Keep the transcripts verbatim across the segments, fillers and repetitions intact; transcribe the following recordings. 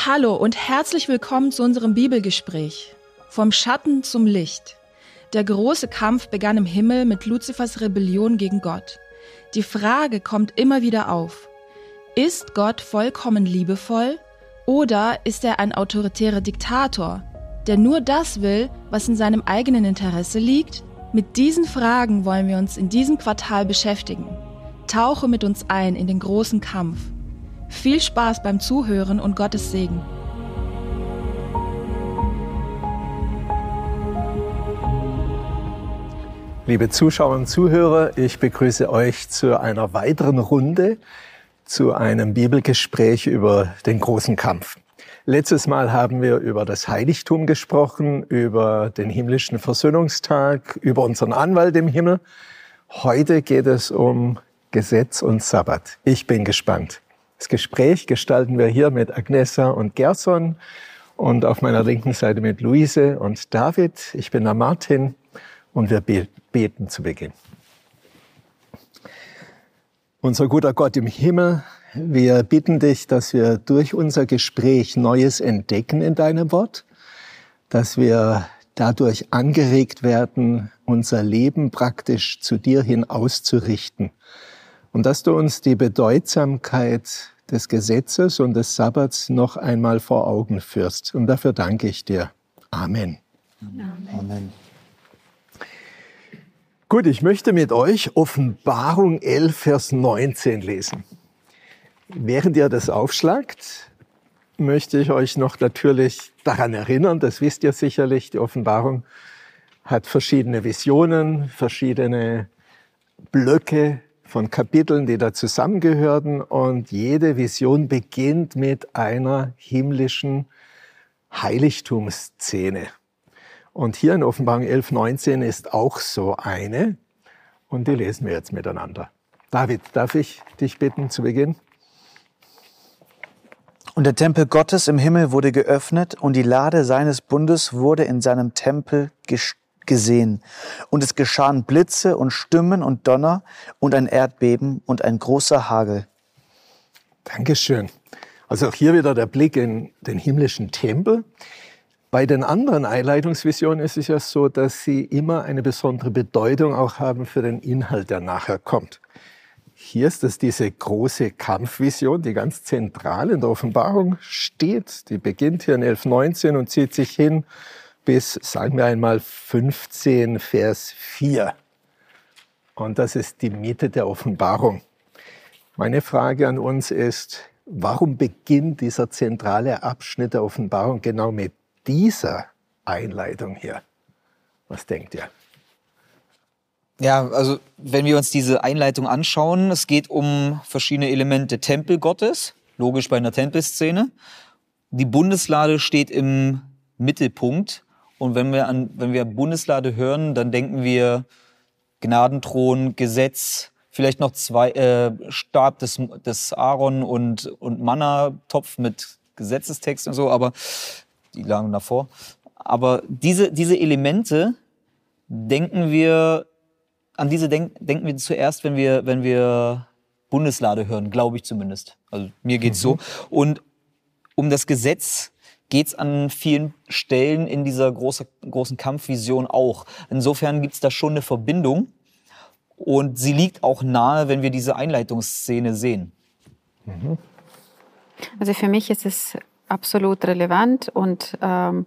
Hallo und herzlich willkommen zu unserem Bibelgespräch. Vom Schatten zum Licht. Der große Kampf begann im Himmel mit Luzifers Rebellion gegen Gott. Die Frage kommt immer wieder auf: Ist Gott vollkommen liebevoll oder ist er ein autoritärer Diktator, der nur das will, was in seinem eigenen Interesse liegt? Mit diesen Fragen wollen wir uns in diesem Quartal beschäftigen. Tauche mit uns ein in den großen Kampf. Viel Spaß beim Zuhören und Gottes Segen. Liebe Zuschauer und Zuhörer, ich begrüße euch zu einer weiteren Runde, zu einem Bibelgespräch über den großen Kampf. Letztes Mal haben wir über das Heiligtum gesprochen, über den himmlischen Versöhnungstag, über unseren Anwalt im Himmel. Heute geht es um Gesetz und Sabbat. Ich bin gespannt. Das Gespräch gestalten wir hier mit Agnesa und Gerson und auf meiner linken Seite mit Luise und David. Ich bin der Martin und wir beten zu Beginn. Unser guter Gott im Himmel, wir bitten dich, dass wir durch unser Gespräch Neues entdecken in deinem Wort, dass wir dadurch angeregt werden, unser Leben praktisch zu dir hin auszurichten. Und dass du uns die Bedeutsamkeit des Gesetzes und des Sabbats noch einmal vor Augen führst. Und dafür danke ich dir. Amen. Amen. Amen. Gut, ich möchte mit euch Offenbarung elf, Vers neunzehn lesen. Während ihr das aufschlagt, möchte ich euch noch natürlich daran erinnern, das wisst ihr sicherlich, die Offenbarung hat verschiedene Visionen, verschiedene Blöcke von Kapiteln, die da zusammengehören, und jede Vision beginnt mit einer himmlischen Heiligtumsszene. Und hier in Offenbarung elf, neunzehn ist auch so eine, und die lesen wir jetzt miteinander. David, darf ich dich bitten zu Beginn? Und der Tempel Gottes im Himmel wurde geöffnet und die Lade seines Bundes wurde in seinem Tempel gesehen. gesehen. Und es geschahen Blitze und Stimmen und Donner und ein Erdbeben und ein großer Hagel. Dankeschön. Also auch hier wieder der Blick in den himmlischen Tempel. Bei den anderen Einleitungsvisionen ist es ja so, dass sie immer eine besondere Bedeutung auch haben für den Inhalt, der nachher kommt. Hier ist es diese große Kampfvision, die ganz zentral in der Offenbarung steht. Die beginnt hier in elf, neunzehn und zieht sich hin bis, sagen wir einmal, fünfzehn, Vers vier. Und das ist die Mitte der Offenbarung. Meine Frage an uns ist, warum beginnt dieser zentrale Abschnitt der Offenbarung genau mit dieser Einleitung hier? Was denkt ihr? Ja, also wenn wir uns diese Einleitung anschauen, es geht um verschiedene Elemente Tempel Gottes, logisch bei einer Tempelszene. Die Bundeslade steht im Mittelpunkt. Und wenn wir an, wenn wir Bundeslade hören, dann denken wir Gnadenthron, Gesetz, vielleicht noch zwei äh, Stab des, des Aaron und, und Manna-Topf mit Gesetzestext und so, aber die lagen davor. Aber diese, diese Elemente denken wir, an diese denk, denken wir zuerst, wenn wir, wenn wir Bundeslade hören, glaube ich zumindest. Also mir geht's mhm. so. Und um das Gesetz geht es an vielen Stellen in dieser große, großen Kampfvision auch. Insofern gibt es da schon eine Verbindung und sie liegt auch nahe, wenn wir diese Einleitungsszene sehen. Mhm. Also für mich ist es absolut relevant und ähm,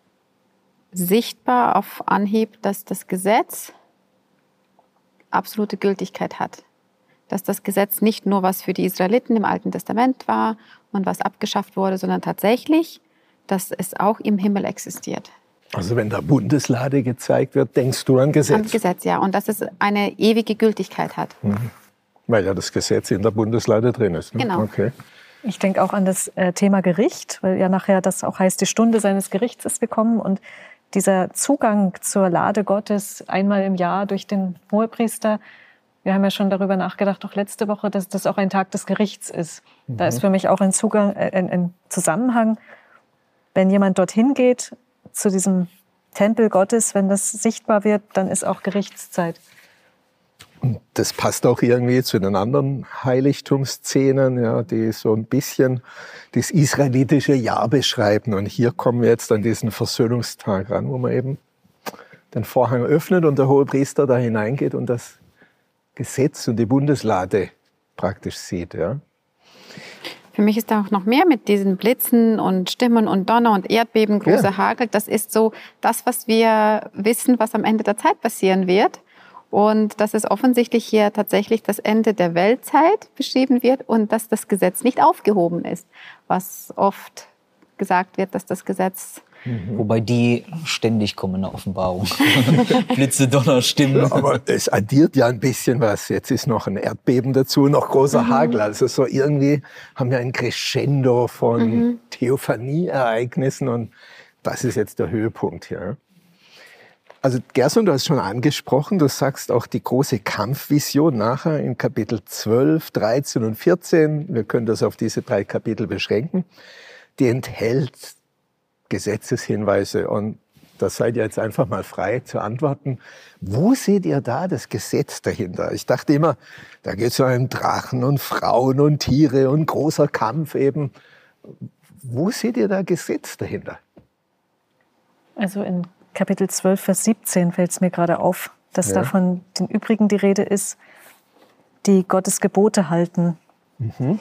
sichtbar auf Anhieb, dass das Gesetz absolute Gültigkeit hat. Dass das Gesetz nicht nur was für die Israeliten im Alten Testament war und was abgeschafft wurde, sondern tatsächlich, dass es auch im Himmel existiert. Also wenn da Bundeslade gezeigt wird, denkst du an Gesetz? An Gesetz, ja. Und dass es eine ewige Gültigkeit hat. Mhm. Weil ja das Gesetz in der Bundeslade drin ist. Ne? Genau. Okay. Ich denke auch an das äh, Thema Gericht, weil ja nachher das auch heißt, die Stunde seines Gerichts ist gekommen. Und dieser Zugang zur Lade Gottes einmal im Jahr durch den Hohepriester, wir haben ja schon darüber nachgedacht, auch letzte Woche, dass das auch ein Tag des Gerichts ist. Mhm. Da ist für mich auch ein, Zugang, äh, ein, ein Zusammenhang. Wenn jemand dorthin geht, zu diesem Tempel Gottes, wenn das sichtbar wird, dann ist auch Gerichtszeit. Und das passt auch irgendwie zu den anderen Heiligtumsszenen, ja, die so ein bisschen das israelitische Jahr beschreiben. Und hier kommen wir jetzt an diesen Versöhnungstag ran, wo man eben den Vorhang öffnet und der Hohepriester da hineingeht und das Gesetz und die Bundeslade praktisch sieht. Ja. Für mich ist da auch noch mehr mit diesen Blitzen und Stimmen und Donner und Erdbeben, großer ja. Hagel. Das ist so das, was wir wissen, was am Ende der Zeit passieren wird. Und dass es offensichtlich hier tatsächlich das Ende der Weltzeit beschrieben wird und dass das Gesetz nicht aufgehoben ist. Was oft gesagt wird, dass das Gesetz... Mhm. Wobei die ständig kommen in der Offenbarung. Blitze, Donner, Stimmen. Ja, aber es addiert ja ein bisschen was. Jetzt ist noch ein Erdbeben dazu, noch großer mhm. Hagel. Also so irgendwie haben wir ein Crescendo von mhm. Theophanie-Ereignissen und das ist jetzt der Höhepunkt hier. Also Gerson, du hast schon angesprochen, du sagst auch die große Kampfvision nachher in Kapitel zwölf, dreizehn und vierzehn, wir können das auf diese drei Kapitel beschränken, die enthält Gesetzeshinweise. Und da seid ihr jetzt einfach mal frei zu antworten. Wo seht ihr da das Gesetz dahinter? Ich dachte immer, da geht es um einen Drachen und Frauen und Tiere und großer Kampf eben. Wo seht ihr da Gesetz dahinter? Also in Kapitel zwölf, Vers siebzehn fällt es mir gerade auf, dass ja. da von den übrigen die Rede ist, die Gottes Gebote halten. Mhm.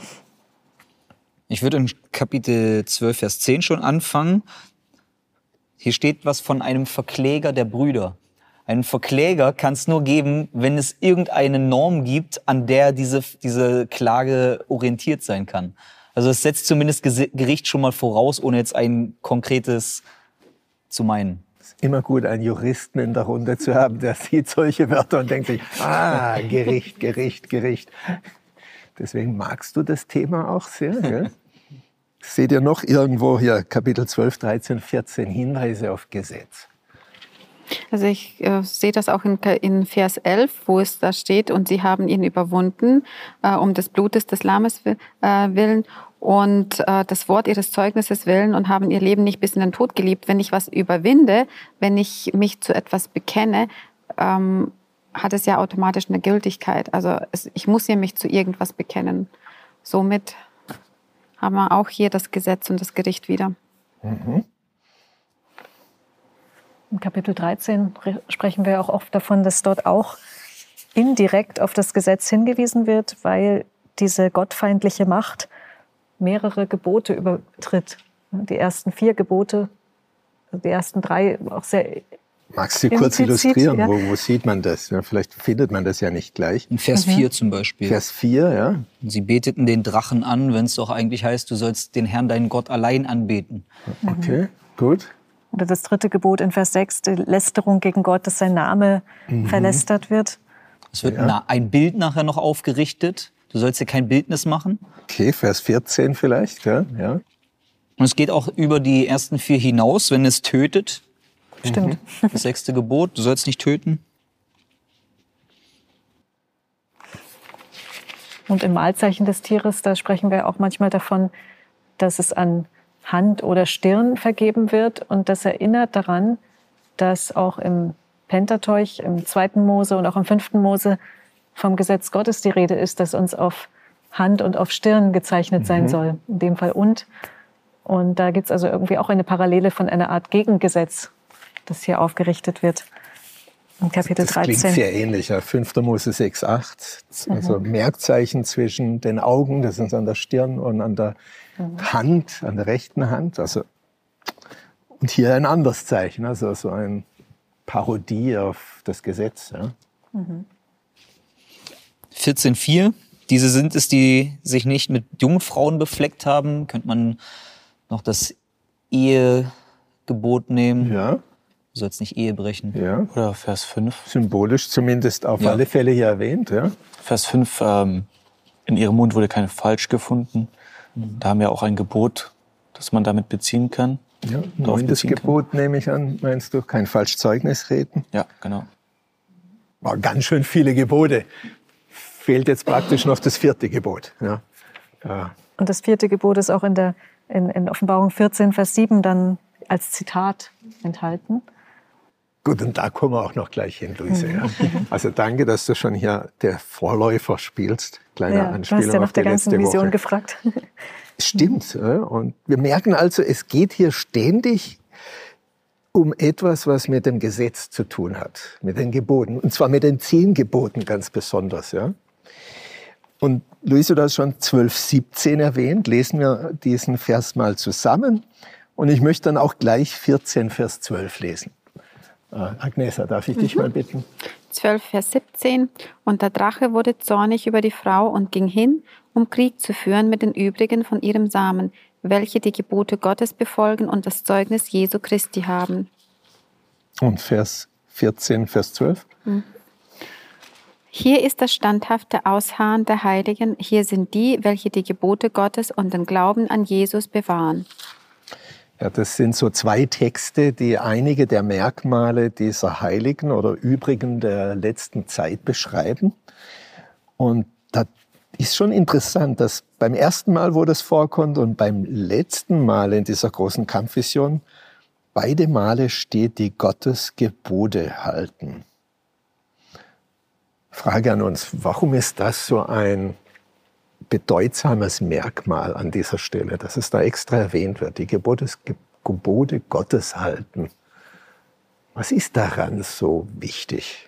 Ich würde in Kapitel zwölf, Vers zehn schon anfangen. Hier steht was von einem Verkläger der Brüder. Einen Verkläger kann es nur geben, wenn es irgendeine Norm gibt, an der diese, diese Klage orientiert sein kann. Also es setzt zumindest Gericht schon mal voraus, ohne jetzt ein konkretes zu meinen. Immer gut, einen Juristen in der Runde zu haben, der sieht solche Wörter und denkt sich, ah, Gericht, Gericht, Gericht. Deswegen magst du das Thema auch sehr, gell? Seht ihr noch irgendwo hier Kapitel zwölf, dreizehn, vierzehn Hinweise auf Gesetz? Also ich äh, sehe das auch in, in Vers elf, wo es da steht, und sie haben ihn überwunden, äh, um des Blutes des Lammes äh, willen und äh, das Wort ihres Zeugnisses willen und haben ihr Leben nicht bis in den Tod geliebt. Wenn ich was überwinde, wenn ich mich zu etwas bekenne, ähm, hat es ja automatisch eine Gültigkeit. Also es, ich muss ja mich zu irgendwas bekennen. Somit haben wir auch hier das Gesetz und das Gericht wieder. Mhm. In Kapitel dreizehn sprechen wir auch oft davon, dass dort auch indirekt auf das Gesetz hingewiesen wird, weil diese gottfeindliche Macht mehrere Gebote übertritt. Die ersten vier Gebote, die ersten drei auch sehr Magst du kurz illustrieren? Ja. Wo, wo sieht man das? Ja, vielleicht findet man das ja nicht gleich. In Vers mhm. vier zum Beispiel. Vers vier, ja. Sie beteten den Drachen an, wenn es doch eigentlich heißt, du sollst den Herrn, deinen Gott, allein anbeten. Okay, mhm. gut. Oder das dritte Gebot in Vers sechs, die Lästerung gegen Gott, dass sein Name mhm. verlästert wird. Es wird ja. ein Bild nachher noch aufgerichtet. Du sollst dir kein Bildnis machen. Okay, Vers vierzehn vielleicht, ja. ja. Und es geht auch über die ersten vier hinaus, wenn es tötet. Stimmt. Das sechste Gebot, du sollst nicht töten. Und im Mahlzeichen des Tieres, da sprechen wir auch manchmal davon, dass es an Hand oder Stirn vergeben wird. Und das erinnert daran, dass auch im Pentateuch, im zweiten Mose und auch im fünften Mose vom Gesetz Gottes die Rede ist, dass uns auf Hand und auf Stirn gezeichnet sein mhm. soll. In dem Fall und. Und da gibt es also irgendwie auch eine Parallele von einer Art Gegengesetz, das hier aufgerichtet wird. In Kapitel das dreizehn. Das klingt sehr ähnlich. Ja. fünfter Mose sechs, acht. Also mhm. Merkzeichen zwischen den Augen, das ist an der Stirn und an der mhm. Hand, an der rechten Hand. Also, und hier ein anderes Zeichen, also so eine Parodie auf das Gesetz. Ja. Mhm. vierzehn vier. Diese sind es, die sich nicht mit Jungfrauen befleckt haben. Könnte man noch das Ehegebot nehmen. Ja. Du sollst nicht Ehe brechen. Ja. Oder Vers fünf. Symbolisch zumindest auf ja. alle Fälle hier erwähnt. Ja. Vers fünf, ähm, in ihrem Mund wurde kein Falsch gefunden. Mhm. Da haben wir auch ein Gebot, das man damit beziehen kann. Ja, neuntes Gebot nehme ich an, meinst du? Kein Falschzeugnis reden? Ja, genau. War ganz schön viele Gebote. Fehlt jetzt praktisch noch das vierte Gebot. Ja. Ja. Und das vierte Gebot ist auch in der in, in Offenbarung vierzehn, Vers sieben dann als Zitat enthalten. Gut, und da kommen wir auch noch gleich hin, Luise. Ja. Also danke, dass du schon hier der Vorläufer spielst. Kleiner Ja, Anspielung du hast ja nach auf die der ganzen letzte Vision Woche. gefragt. Stimmt. Ja. Und wir merken also, es geht hier ständig um etwas, was mit dem Gesetz zu tun hat, mit den Geboten. Und zwar mit den zehn Geboten ganz besonders. Ja. Und Luise, du hast schon zwölf siebzehn erwähnt. Lesen wir diesen Vers mal zusammen. Und ich möchte dann auch gleich vierzehn, Vers zwölf lesen. Agnesa, darf ich dich mhm. mal bitten? zwölf, Vers siebzehn. Und der Drache wurde zornig über die Frau und ging hin, um Krieg zu führen mit den übrigen von ihrem Samen, welche die Gebote Gottes befolgen und das Zeugnis Jesu Christi haben. Und Vers vierzehn, Vers zwölf? Mhm. Hier ist das standhafte Ausharren der Heiligen. Hier sind die, welche die Gebote Gottes und den Glauben an Jesus bewahren. Ja, das sind so zwei Texte, die einige der Merkmale dieser Heiligen oder Übrigen der letzten Zeit beschreiben. Und da ist schon interessant, dass beim ersten Mal, wo das vorkommt und beim letzten Mal in dieser großen Kampfvision, beide Male steht, die Gottes Gebote halten. Frage an uns, warum ist das so ein bedeutsames Merkmal an dieser Stelle, dass es da extra erwähnt wird, die Gebote, Gebote Gottes halten? Was ist daran so wichtig?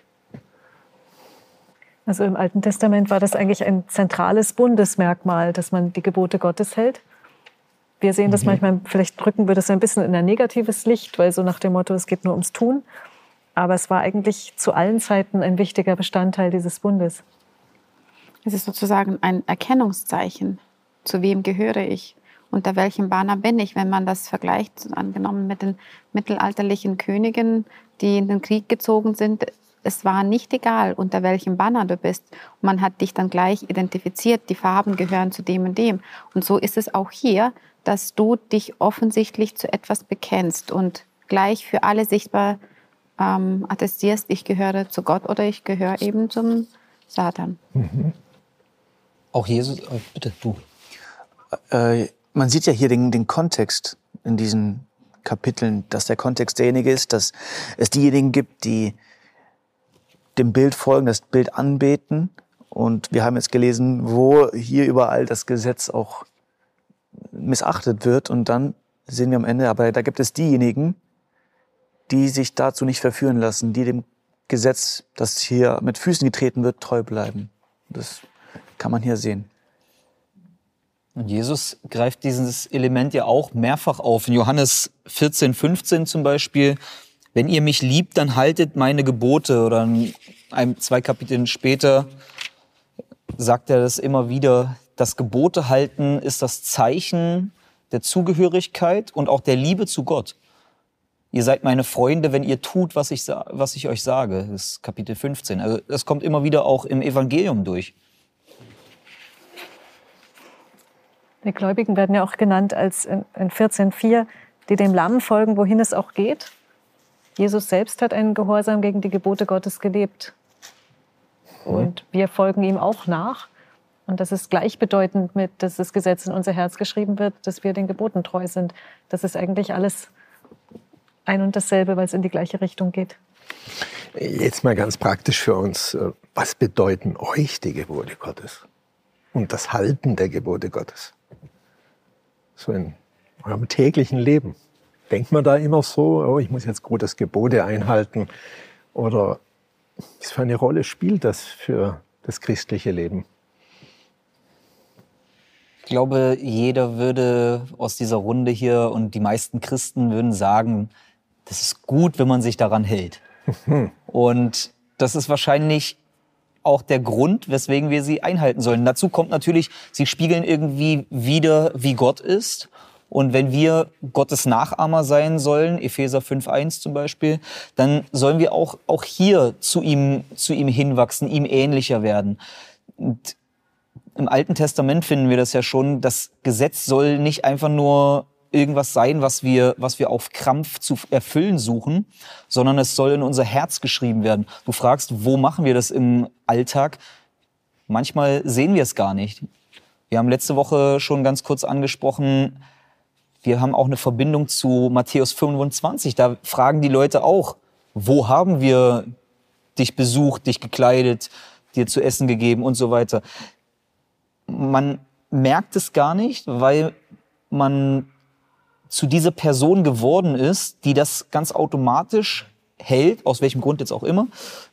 Also im Alten Testament war das eigentlich ein zentrales Bundesmerkmal, dass man die Gebote Gottes hält. Wir sehen das mhm. manchmal, vielleicht rücken wir das ein bisschen in ein negatives Licht, weil so nach dem Motto, es geht nur ums Tun. Aber es war eigentlich zu allen Zeiten ein wichtiger Bestandteil dieses Bundes. Es ist sozusagen ein Erkennungszeichen. Zu wem gehöre ich? Unter welchem Banner bin ich? Wenn man das vergleicht, angenommen mit den mittelalterlichen Königen, die in den Krieg gezogen sind, es war nicht egal, unter welchem Banner du bist. Und man hat dich dann gleich identifiziert, die Farben gehören zu dem und dem. Und so ist es auch hier, dass du dich offensichtlich zu etwas bekennst und gleich für alle sichtbar ähm, attestierst, ich gehöre zu Gott oder ich gehöre eben zum Satan. Mhm. Auch Jesus, oh, bitte, du. Äh, man sieht ja hier den, den Kontext in diesen Kapiteln, dass der Kontext derjenige ist, dass es diejenigen gibt, die dem Bild folgen, das Bild anbeten. Und wir haben jetzt gelesen, wo hier überall das Gesetz auch missachtet wird. Und dann sehen wir am Ende, aber da gibt es diejenigen, die sich dazu nicht verführen lassen, die dem Gesetz, das hier mit Füßen getreten wird, treu bleiben. Das kann man hier sehen. Und Jesus greift dieses Element ja auch mehrfach auf. In Johannes vierzehn, fünfzehn zum Beispiel, wenn ihr mich liebt, dann haltet meine Gebote. Oder ein, zwei Kapiteln später sagt er das immer wieder. Das Gebote halten ist das Zeichen der Zugehörigkeit und auch der Liebe zu Gott. Ihr seid meine Freunde, wenn ihr tut, was ich, was ich euch sage. Das ist Kapitel fünfzehn. Also das kommt immer wieder auch im Evangelium durch. Die Gläubigen werden ja auch genannt als in vierzehn vier, die dem Lamm folgen, wohin es auch geht. Jesus selbst hat einen Gehorsam gegen die Gebote Gottes gelebt. Und wir folgen ihm auch nach. Und das ist gleichbedeutend mit, dass das Gesetz in unser Herz geschrieben wird, dass wir den Geboten treu sind. Das ist eigentlich alles ein und dasselbe, weil es in die gleiche Richtung geht. Jetzt mal ganz praktisch für uns. Was bedeuten euch die Gebote Gottes? Und das Halten der Gebote Gottes? So in eurem täglichen Leben. Denkt man da immer so, oh, ich muss jetzt Gottes Gebote einhalten? Oder was für eine Rolle spielt das für das christliche Leben? Ich glaube, jeder würde aus dieser Runde hier und die meisten Christen würden sagen, das ist gut, wenn man sich daran hält. Und das ist wahrscheinlich auch der Grund, weswegen wir sie einhalten sollen. Dazu kommt natürlich, sie spiegeln irgendwie wider, wie Gott ist. Und wenn wir Gottes Nachahmer sein sollen, Epheser fünf eins zum Beispiel, dann sollen wir auch, auch hier zu ihm, zu ihm hinwachsen, ihm ähnlicher werden. Und im Alten Testament finden wir das ja schon, das Gesetz soll nicht einfach nur irgendwas sein, was wir, was wir auf Krampf zu erfüllen suchen, sondern es soll in unser Herz geschrieben werden. Du fragst, wo machen wir das im Alltag? Manchmal sehen wir es gar nicht. Wir haben letzte Woche schon ganz kurz angesprochen, wir haben auch eine Verbindung zu Matthäus fünfundzwanzig. Da fragen die Leute auch, Wo haben wir dich besucht, dich gekleidet, dir zu essen gegeben und so weiter? Man merkt es gar nicht, weil man zu dieser Person geworden ist, die das ganz automatisch hält, aus welchem Grund jetzt auch immer.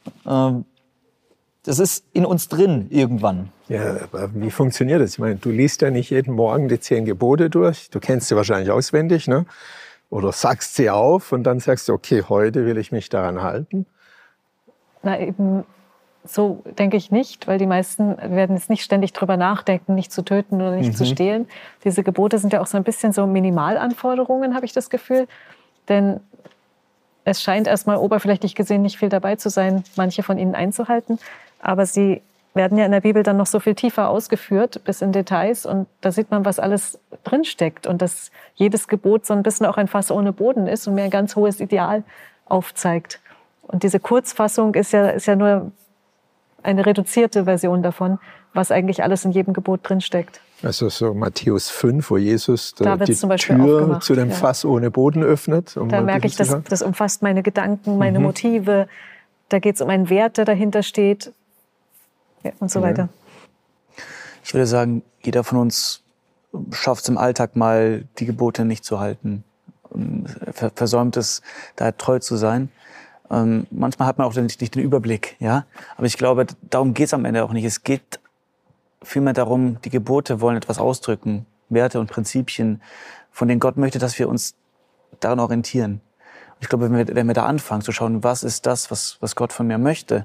Das ist in uns drin irgendwann. Ja, aber wie funktioniert das? Ich meine, du liest ja nicht jeden Morgen die zehn Gebote durch. Du kennst sie wahrscheinlich auswendig, ne? Oder sagst sie auf und dann sagst du, okay, heute will ich mich daran halten. Na eben, so denke ich nicht, weil die meisten werden jetzt nicht ständig drüber nachdenken, nicht zu töten oder nicht mhm. zu stehlen. Diese Gebote sind ja auch so ein bisschen so Minimalanforderungen, habe ich das Gefühl. Denn es scheint erstmal oberflächlich gesehen nicht viel dabei zu sein, manche von ihnen einzuhalten. Aber sie werden ja in der Bibel dann noch so viel tiefer ausgeführt, bis in Details. Und da sieht man, was alles drinsteckt. Und dass jedes Gebot so ein bisschen auch ein Fass ohne Boden ist und mir ein ganz hohes Ideal aufzeigt. Und diese Kurzfassung ist ja, ist ja nur eine reduzierte Version davon, was eigentlich alles in jedem Gebot drinsteckt. Also so Matthäus fünf, wo Jesus da die zum Beispiel Tür zu dem ja. Fass ohne Boden öffnet. Um da merke ich, das, das umfasst meine Gedanken, meine mhm. Motive. Da geht es um einen Wert, der dahinter steht. Ja, und so weiter. Ich würde sagen, jeder von uns schafft es im Alltag mal, die Gebote nicht zu halten. Versäumt es, da treu zu sein. Ähm, manchmal hat man auch nicht, nicht den Überblick. Ja? Aber ich glaube, darum geht es am Ende auch nicht. Es geht vielmehr darum, die Gebote wollen etwas ausdrücken. Werte und Prinzipien, von denen Gott möchte, dass wir uns daran orientieren. Ich glaube, wenn wir, wenn wir da anfangen zu schauen, was ist das, was, was Gott von mir möchte,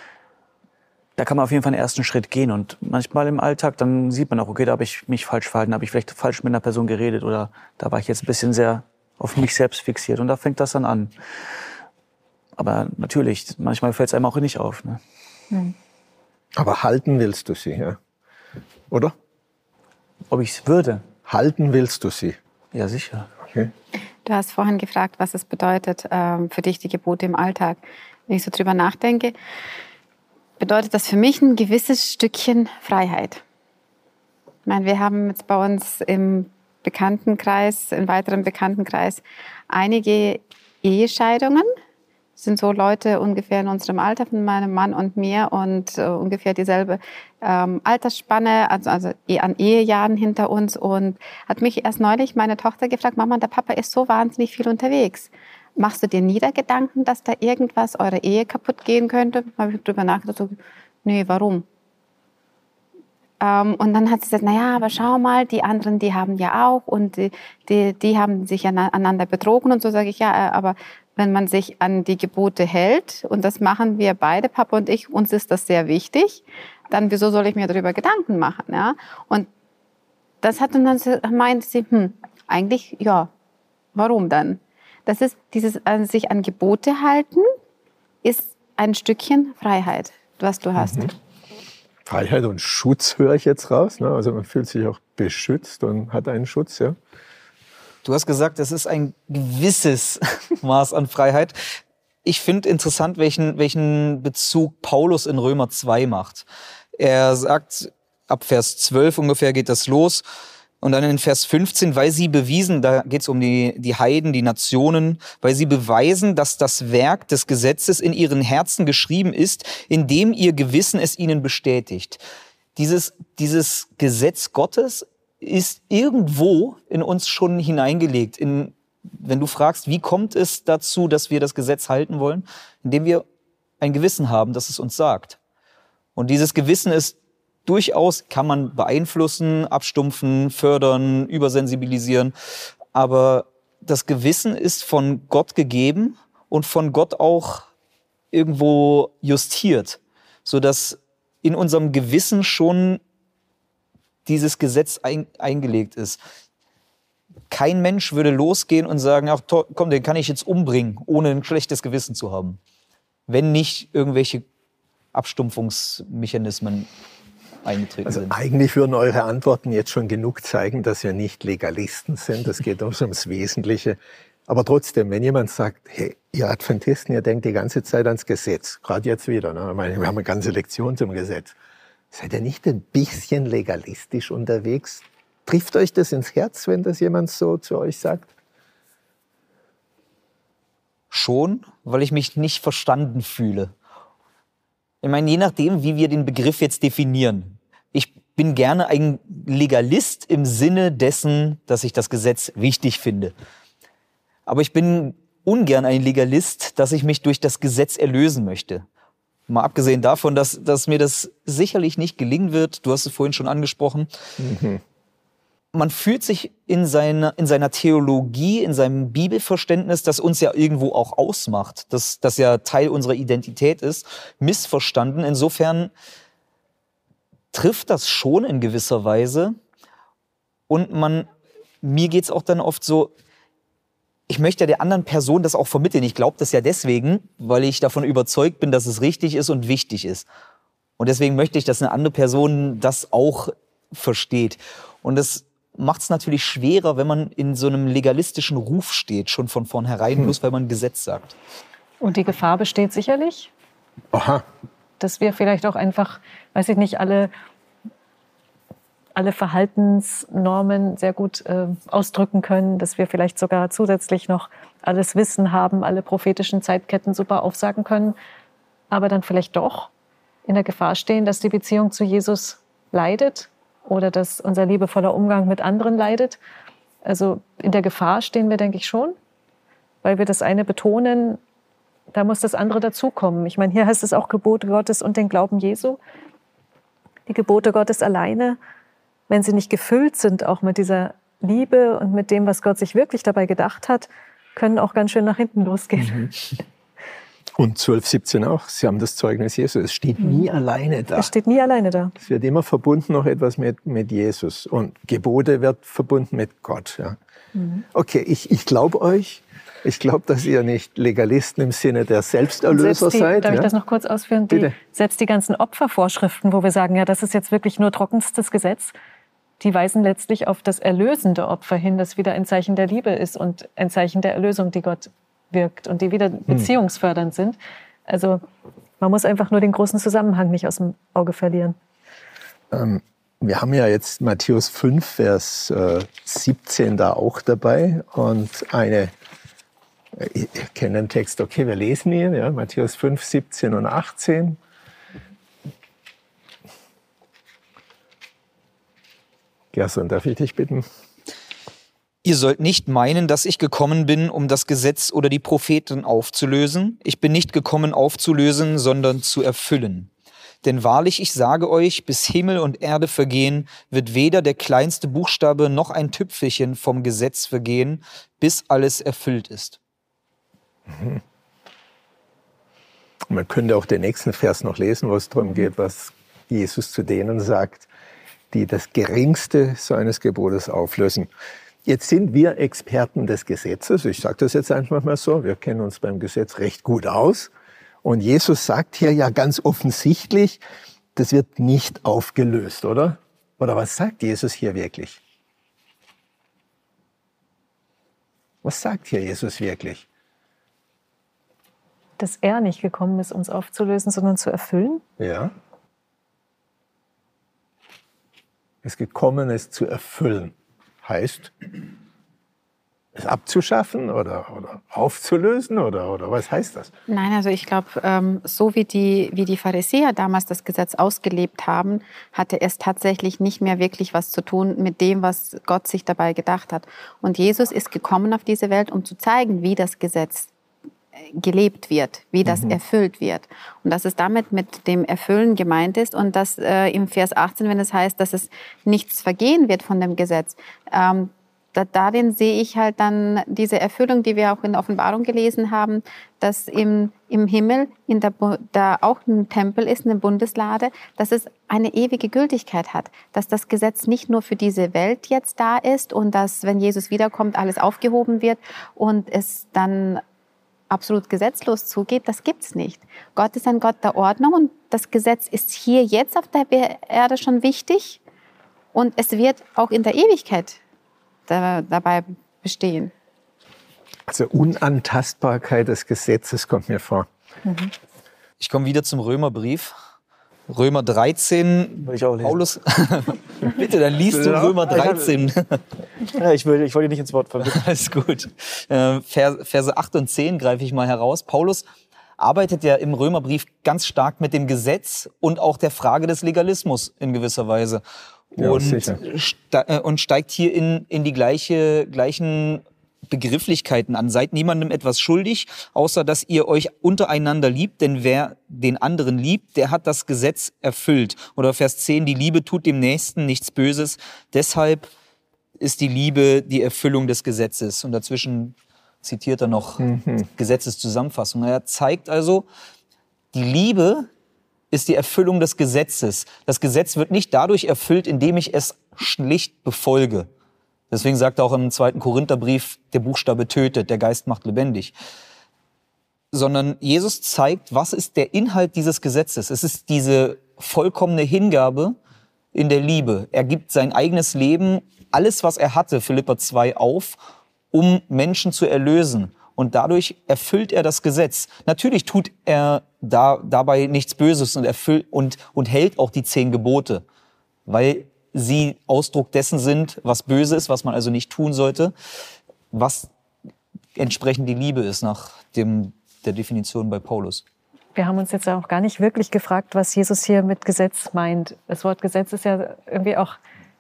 da kann man auf jeden Fall einen ersten Schritt gehen. Und manchmal im Alltag, dann sieht man auch, okay, da habe ich mich falsch verhalten, habe ich vielleicht falsch mit einer Person geredet oder da war ich jetzt ein bisschen sehr auf mich selbst fixiert. Und da fängt das dann an. Aber natürlich, manchmal fällt es einem auch nicht auf. Ne? Mhm. Aber halten willst du sie, ja? Oder? Ob ich es würde? Halten willst du sie? Ja, sicher. Okay. Du hast vorhin gefragt, was es bedeutet ähm, für dich, die Gebote im Alltag. Wenn ich so drüber nachdenke, bedeutet das für mich ein gewisses Stückchen Freiheit. Ich meine, wir haben jetzt bei uns im Bekanntenkreis, im weiteren Bekanntenkreis, einige Ehescheidungen. Das sind so Leute ungefähr in unserem Alter von meinem Mann und mir und äh, ungefähr dieselbe ähm, Altersspanne, also, also an Ehejahren hinter uns. Und hat mich erst neulich meine Tochter gefragt, Mama, der Papa ist so wahnsinnig viel unterwegs. Machst du dir nie da Gedanken, dass da irgendwas eure Ehe kaputt gehen könnte? Da habe ich drüber nachgedacht, so, nee, warum? Ähm, und dann hat sie gesagt, naja, aber schau mal, die anderen, die haben ja auch und die, die, die haben sich aneinander betrogen und so. Sage ich, ja, aber wenn man sich an die Gebote hält, und das machen wir beide, Papa und ich, uns ist das sehr wichtig, dann wieso soll ich mir darüber Gedanken machen? Ja? Und das hat dann meinte sie, hm, eigentlich, ja, warum dann? Das ist dieses an sich an Gebote halten, ist ein Stückchen Freiheit, was du hast. Mhm. Freiheit und Schutz höre ich jetzt raus. Ne? Also man fühlt sich auch beschützt und hat einen Schutz, ja. Du hast gesagt, es ist ein gewisses Maß an Freiheit. Ich finde interessant, welchen, welchen Bezug Paulus in Römer zwei macht. Er sagt, ab Vers zwölf ungefähr geht das los. Und dann in Vers fünfzehn, weil sie bewiesen, da geht es um die, die Heiden, die Nationen, weil sie beweisen, dass das Werk des Gesetzes in ihren Herzen geschrieben ist, indem ihr Gewissen es ihnen bestätigt. Dieses, dieses Gesetz Gottes ist irgendwo in uns schon hineingelegt. In, wenn du fragst, wie kommt es dazu, dass wir das Gesetz halten wollen? Indem wir ein Gewissen haben, das es uns sagt. Und dieses Gewissen ist durchaus, kann man beeinflussen, abstumpfen, fördern, übersensibilisieren. Aber das Gewissen ist von Gott gegeben und von Gott auch irgendwo justiert, sodass in unserem Gewissen schon dieses Gesetz ein, eingelegt ist. Kein Mensch würde losgehen und sagen, ach komm, den kann ich jetzt umbringen, ohne ein schlechtes Gewissen zu haben. Wenn nicht irgendwelche Abstumpfungsmechanismen eingetreten also sind. Eigentlich würden eure Antworten jetzt schon genug zeigen, dass wir nicht Legalisten sind. Es geht uns ums Wesentliche. Aber trotzdem, wenn jemand sagt, hey, ihr Adventisten, ihr denkt die ganze Zeit ans Gesetz, gerade jetzt wieder, ne? Ich meine, wir haben eine ganze Lektion zum Gesetz. Seid ihr nicht ein bisschen legalistisch unterwegs? Trifft euch das ins Herz, wenn das jemand so zu euch sagt? schon, weil ich mich nicht verstanden fühle. Ich meine, je nachdem, wie wir den Begriff jetzt definieren. Ich bin gerne ein Legalist im Sinne dessen, dass ich das Gesetz wichtig finde. Aber ich bin ungern ein Legalist, dass ich mich durch das Gesetz erlösen möchte. Mal abgesehen davon, dass, dass mir das sicherlich nicht gelingen wird. Du hast es vorhin schon angesprochen. Mhm. Man fühlt sich in seiner, in seiner Theologie, in seinem Bibelverständnis, das uns ja irgendwo auch ausmacht, das, das ja Teil unserer Identität ist, missverstanden. Insofern trifft das schon in gewisser Weise. Und man, mir geht's auch dann oft so, ich möchte ja der anderen Person das auch vermitteln. Ich glaube das ja deswegen, weil ich davon überzeugt bin, dass es richtig ist und wichtig ist. Und deswegen möchte ich, dass eine andere Person das auch versteht. Und das macht es natürlich schwerer, wenn man in so einem legalistischen Ruf steht, schon von vornherein, hm. bloß weil man Gesetz sagt. Und die Gefahr besteht sicherlich, Aha. dass wir vielleicht auch einfach, weiß ich nicht, alle, alle Verhaltensnormen sehr gut äh, ausdrücken können, dass wir vielleicht sogar zusätzlich noch alles Wissen haben, alle prophetischen Zeitketten super aufsagen können, aber dann vielleicht doch in der Gefahr stehen, dass die Beziehung zu Jesus leidet oder dass unser liebevoller Umgang mit anderen leidet. Also in der Gefahr stehen wir, denke ich, schon, weil wir das eine betonen, da muss das andere dazukommen. Ich meine, hier heißt es auch Gebote Gottes und den Glauben Jesu. Die Gebote Gottes alleine, wenn sie nicht gefüllt sind, auch mit dieser Liebe und mit dem, was Gott sich wirklich dabei gedacht hat, können auch ganz schön nach hinten losgehen. Mhm. Und zwölf, siebzehn auch. Sie haben das Zeugnis Jesu. Es steht nie mhm. alleine da. Es steht nie alleine da. Es wird immer verbunden noch etwas mit, mit Jesus. Und Gebote wird verbunden mit Gott. Ja. Mhm. Okay, ich, ich glaube euch. Ich glaube, dass ihr nicht Legalisten im Sinne der Selbsterlöser die, seid. Darf ja? ich das noch kurz ausführen? Die, selbst die ganzen Opfervorschriften, wo wir sagen, ja, das ist jetzt wirklich nur trockenstes Gesetz, die weisen letztlich auf das erlösende Opfer hin, das wieder ein Zeichen der Liebe ist und ein Zeichen der Erlösung, die Gott wirkt und die wieder beziehungsfördernd sind. Also man muss einfach nur den großen Zusammenhang nicht aus dem Auge verlieren. Ähm, wir haben ja jetzt Matthäus fünf, Vers äh, siebzehn da auch dabei und eine, ihr kennt den Text, okay, wir lesen ihn, ja, Matthäus fünf, siebzehn und achtzehn. Gerson, darf ich dich bitten? Ihr sollt nicht meinen, dass ich gekommen bin, um das Gesetz oder die Propheten aufzulösen. Ich bin nicht gekommen, aufzulösen, sondern zu erfüllen. Denn wahrlich, ich sage euch, bis Himmel und Erde vergehen, wird weder der kleinste Buchstabe noch ein Tüpfelchen vom Gesetz vergehen, bis alles erfüllt ist. Mhm. Man könnte auch den nächsten Vers noch lesen, wo es darum geht, was Jesus zu denen sagt, die das Geringste seines Gebotes auflösen. Jetzt sind wir Experten des Gesetzes. Ich sage das jetzt einfach mal so. Wir kennen uns beim Gesetz recht gut aus. Und Jesus sagt hier ja ganz offensichtlich, das wird nicht aufgelöst, oder? Oder was sagt Jesus hier wirklich? Was sagt hier Jesus wirklich? Dass er nicht gekommen ist, uns aufzulösen, sondern zu erfüllen? Ja. Es gekommen ist zu erfüllen. Heißt, es abzuschaffen oder, oder aufzulösen oder, oder was heißt das? Nein, also ich glaube, ähm, so wie die, wie die Pharisäer damals das Gesetz ausgelebt haben, hatte es tatsächlich nicht mehr wirklich was zu tun mit dem, was Gott sich dabei gedacht hat. Und Jesus ist gekommen auf diese Welt, um zu zeigen, wie das Gesetz gelebt wird, wie das mhm. erfüllt wird. Und dass es damit mit dem Erfüllen gemeint ist und dass äh, im Vers achtzehn, wenn es heißt, dass es nichts vergehen wird von dem Gesetz, ähm, da, darin sehe ich halt dann diese Erfüllung, die wir auch in der Offenbarung gelesen haben, dass im, im Himmel, in der, da auch ein Tempel ist, eine Bundeslade, dass es eine ewige Gültigkeit hat, dass das Gesetz nicht nur für diese Welt jetzt da ist und dass, wenn Jesus wiederkommt, alles aufgehoben wird und es dann absolut gesetzlos zugeht, das gibt's nicht. Gott ist ein Gott der Ordnung und das Gesetz ist hier jetzt auf der Erde schon wichtig und es wird auch in der Ewigkeit da, dabei bestehen. Also Unantastbarkeit des Gesetzes kommt mir vor. Mhm. Ich komme wieder zum Römerbrief. Römer dreizehn, Will ich auch lesen. Paulus, bitte, dann liest du Römer dreizehn. Ja, ich, will, ich wollte dir nicht ins Wort fallen. Alles gut. Äh, Verse acht und zehn greife ich mal heraus. Paulus arbeitet ja im Römerbrief ganz stark mit dem Gesetz und auch der Frage des Legalismus in gewisser Weise. Ja, und, sicher. äh, und steigt hier in, in die gleiche, gleichen Begrifflichkeiten an. Seid niemandem etwas schuldig, außer dass ihr euch untereinander liebt, denn wer den anderen liebt, der hat das Gesetz erfüllt. Oder Vers zehn, die Liebe tut dem Nächsten nichts Böses, deshalb ist die Liebe die Erfüllung des Gesetzes. Und dazwischen zitiert er noch mhm. Gesetzeszusammenfassung. Er zeigt also, die Liebe ist die Erfüllung des Gesetzes. Das Gesetz wird nicht dadurch erfüllt, indem ich es schlicht befolge. Deswegen sagt er auch im zweiten Korintherbrief, der Buchstabe tötet, der Geist macht lebendig. Sondern Jesus zeigt, was ist der Inhalt dieses Gesetzes. Es ist diese vollkommene Hingabe in der Liebe. Er gibt sein eigenes Leben, alles, was er hatte, Philipper zwei, auf, um Menschen zu erlösen. Und dadurch erfüllt er das Gesetz. Natürlich tut er da, dabei nichts Böses und, erfüllt, und, und hält auch die zehn Gebote, weil sie Ausdruck dessen sind, was böse ist, was man also nicht tun sollte, was entsprechend die Liebe ist nach dem, der Definition bei Paulus. Wir haben uns jetzt auch gar nicht wirklich gefragt, was Jesus hier mit Gesetz meint. Das Wort Gesetz ist ja irgendwie auch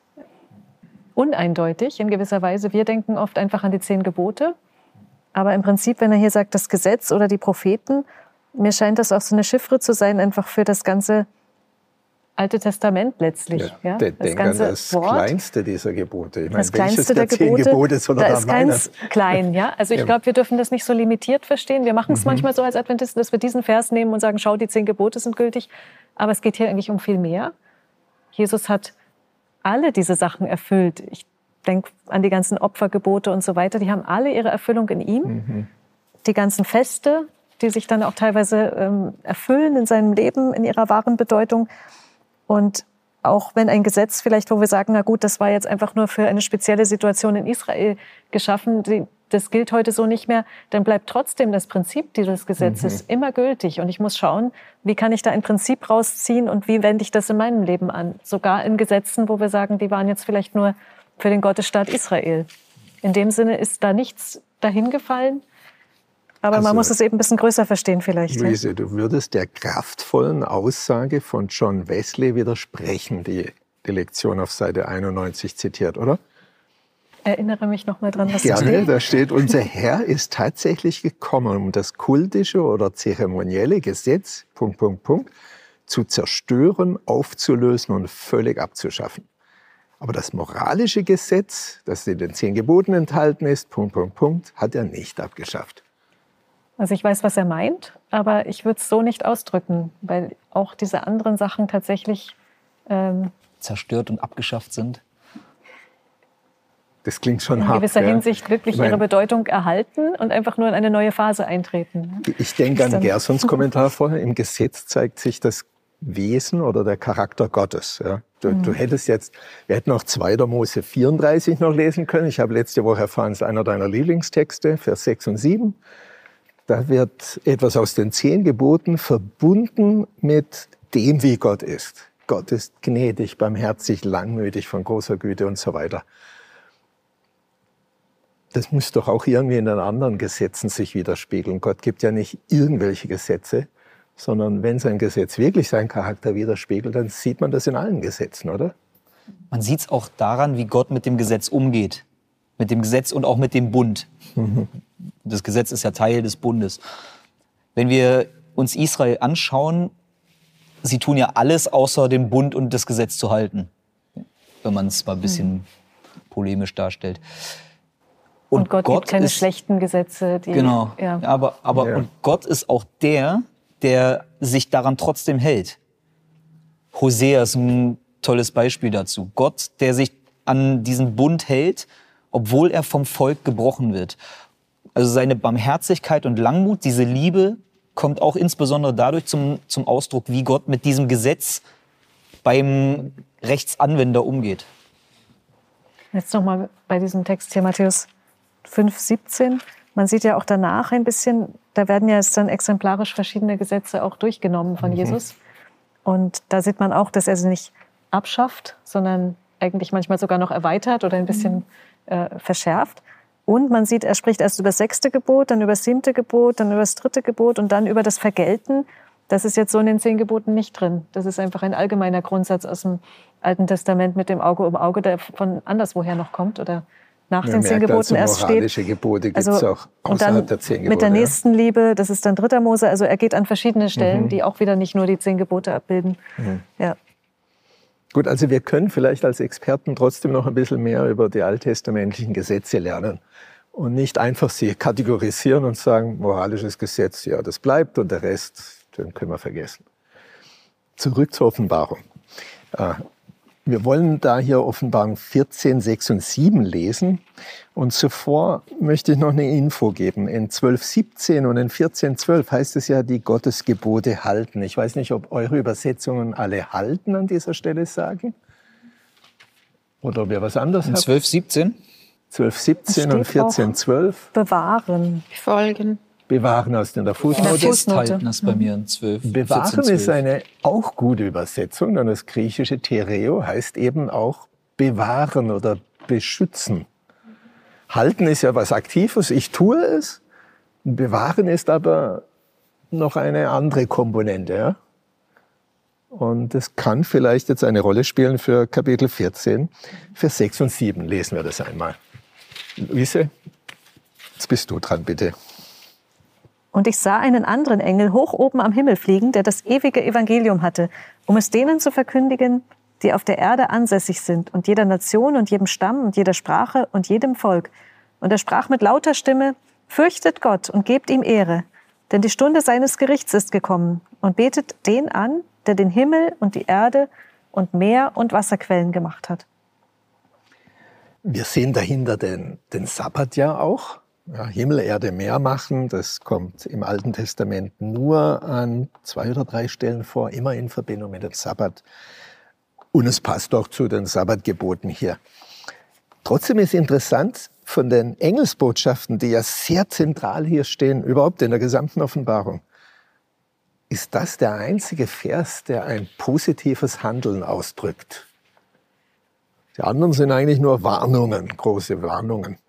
uneindeutig in gewisser Weise. Wir denken oft einfach an die zehn Gebote. Aber im Prinzip, wenn er hier sagt, das Gesetz oder die Propheten, mir scheint das auch so eine Chiffre zu sein, einfach für das ganze Alte Testament letztlich. Ja, ja, das das ganze an das Wort, kleinste dieser Gebote. Ich meine, das kleinste welches der der zehn Gebote, Gebote soll da er da ist meinen? ganz klein. Ja? Also ich glaube, wir dürfen das nicht so limitiert verstehen. Wir machen es mhm. manchmal so als Adventisten, dass wir diesen Vers nehmen und sagen, schau, die zehn Gebote sind gültig. Aber es geht hier eigentlich um viel mehr. Jesus hat alle diese Sachen erfüllt. Ich denke an die ganzen Opfergebote und so weiter. Die haben alle ihre Erfüllung in ihm. Mhm. Die ganzen Feste, die sich dann auch teilweise ähm, erfüllen in seinem Leben, in ihrer wahren Bedeutung. Und auch wenn ein Gesetz vielleicht, wo wir sagen, na gut, das war jetzt einfach nur für eine spezielle Situation in Israel geschaffen, die, das gilt heute so nicht mehr, dann bleibt trotzdem das Prinzip dieses Gesetzes mhm. immer gültig. Und ich muss schauen, wie kann ich da ein Prinzip rausziehen und wie wende ich das in meinem Leben an. Sogar in Gesetzen, wo wir sagen, die waren jetzt vielleicht nur für den Gottesstaat Israel. In dem Sinne ist da nichts dahingefallen. Aber also, man muss es eben ein bisschen größer verstehen vielleicht. Luise, du würdest der kraftvollen Aussage von John Wesley widersprechen, die die Lektion auf Seite einundneunzig zitiert, oder? Erinnere mich noch mal dran, was Gerne, da steht. Da steht, unser Herr ist tatsächlich gekommen, um das kultische oder zeremonielle Gesetz, Punkt, Punkt, Punkt, zu zerstören, aufzulösen und völlig abzuschaffen. Aber das moralische Gesetz, das in den zehn Geboten enthalten ist, Punkt, Punkt, Punkt, hat er nicht abgeschafft. Also ich weiß, was er meint, aber ich würde es so nicht ausdrücken, weil auch diese anderen Sachen tatsächlich ähm, zerstört und abgeschafft sind. Das klingt schon in hart. In gewisser ja. Hinsicht wirklich ich mein, ihre Bedeutung erhalten und einfach nur in eine neue Phase eintreten. Ich denke an Gersons Kommentar vorher. Im Gesetz zeigt sich das Wesen oder der Charakter Gottes. Ja. Du, mhm. du hättest jetzt, wir hätten auch zweiter Mose vierunddreißig noch lesen können. Ich habe letzte Woche erfahren, es ist einer deiner Lieblingstexte, Vers sechs und sieben. Da wird etwas aus den zehn Geboten verbunden mit dem, wie Gott ist. Gott ist gnädig, barmherzig, langmütig, von großer Güte und so weiter. Das muss doch auch irgendwie in den anderen Gesetzen sich widerspiegeln. Gott gibt ja nicht irgendwelche Gesetze, sondern wenn sein Gesetz wirklich seinen Charakter widerspiegelt, dann sieht man das in allen Gesetzen, oder? Man sieht es auch daran, wie Gott mit dem Gesetz umgeht. Mit dem Gesetz und auch mit dem Bund. Mhm. Das Gesetz ist ja Teil des Bundes. Wenn wir uns Israel anschauen, sie tun ja alles, außer den Bund und das Gesetz zu halten. Wenn man es mal ein bisschen mhm. polemisch darstellt. Und, und Gott, Gott gibt keine ist, schlechten Gesetze. Die, genau, ja. aber, aber ja. und Gott ist auch der, der sich daran trotzdem hält. Hosea ist ein tolles Beispiel dazu. Gott, der sich an diesen Bund hält, obwohl er vom Volk gebrochen wird. Also seine Barmherzigkeit und Langmut, diese Liebe, kommt auch insbesondere dadurch zum, zum Ausdruck, wie Gott mit diesem Gesetz beim Rechtsanwender umgeht. Jetzt nochmal bei diesem Text hier, Matthäus fünf, siebzehn. Man sieht ja auch danach ein bisschen, da werden ja jetzt dann exemplarisch verschiedene Gesetze auch durchgenommen von mhm. Jesus. Und da sieht man auch, dass er sie nicht abschafft, sondern eigentlich manchmal sogar noch erweitert oder ein bisschen äh, verschärft. Und man sieht, er spricht erst über das sechste Gebot, dann über das siebte Gebot, dann über das dritte Gebot und dann über das Vergelten. Das ist jetzt so in den zehn Geboten nicht drin. Das ist einfach ein allgemeiner Grundsatz aus dem Alten Testament mit dem Auge um Auge, der von anderswoher noch kommt oder nach Man den zehn merkt, Geboten also erst steht. moralische Gebote gibt es Also, auch und dann außerhalb der zehn Gebote. mit der ja. Nächstenliebe, das ist dann dritter Mose. Also er geht an verschiedene Stellen, Mhm. die auch wieder nicht nur die zehn Gebote abbilden. Mhm. Ja. Gut, also wir können vielleicht als Experten trotzdem noch ein bisschen mehr über die alttestamentlichen Gesetze lernen und nicht einfach sie kategorisieren und sagen, moralisches Gesetz, ja, das bleibt und der Rest, den können wir vergessen. Zurück zur Offenbarung. Wir wollen da hier Offenbarung vierzehn, sechs und sieben lesen. Und zuvor möchte ich noch eine Info geben. In zwölf, siebzehn und in vierzehn, zwölf heißt es ja, die Gottesgebote halten. Ich weiß nicht, ob eure Übersetzungen alle halten an dieser Stelle sagen. Oder ob ihr was anderes In habt. zwölf, siebzehn? zwölf, siebzehn und steht vierzehn, auch zwölf. Bewahren. Folgen. Bewahren aus in der Fußnote. Fußnote. Festhalten ist bei mir in zwölf. Bewahren vierzehn, zwölf. ist eine auch gute Übersetzung, denn das griechische Tereo heißt eben auch bewahren oder beschützen. Halten ist ja was Aktives, ich tue es. Bewahren ist aber noch eine andere Komponente. Ja? Und das kann vielleicht jetzt eine Rolle spielen für Kapitel vierzehn, Vers sechs und sieben. Lesen wir das einmal. Luise, jetzt bist du dran, bitte. Und ich sah einen anderen Engel hoch oben am Himmel fliegen, der das ewige Evangelium hatte, um es denen zu verkündigen, die auf der Erde ansässig sind, und jeder Nation und jedem Stamm und jeder Sprache und jedem Volk. Und er sprach mit lauter Stimme, fürchtet Gott und gebt ihm Ehre, denn die Stunde seines Gerichts ist gekommen, und betet den an, der den Himmel und die Erde und Meer und Wasserquellen gemacht hat. Wir sehen dahinter den, den Sabbat ja auch. Ja, Himmel, Erde, Meer machen, das kommt im Alten Testament nur an zwei oder drei Stellen vor, immer in Verbindung mit dem Sabbat. Und es passt auch zu den Sabbatgeboten hier. Trotzdem ist interessant, von den Engelsbotschaften, die ja sehr zentral hier stehen, überhaupt in der gesamten Offenbarung, ist das der einzige Vers, der ein positives Handeln ausdrückt. Die anderen sind eigentlich nur Warnungen, große Warnungen.